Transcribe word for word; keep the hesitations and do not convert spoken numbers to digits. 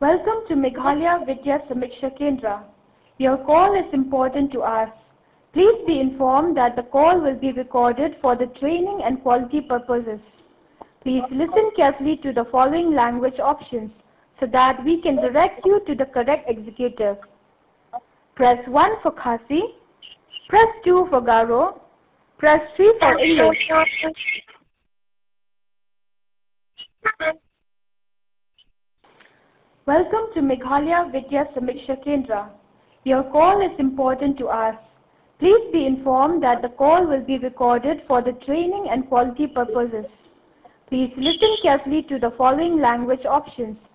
Welcome to Meghalaya Vidya Samiksha Kendra. Your call is important to us. Please be informed that the call will be recorded for the training and quality purposes. Please listen carefully to the following language options so that we can direct you to the correct executive. Press one for Khasi, press two for Garo, press three for English. Welcome to Meghalaya Vidya Samiksha Kendra. Your call is important to us. Please be informed that the call will be recorded for the training and quality purposes. Please listen carefully to the following language options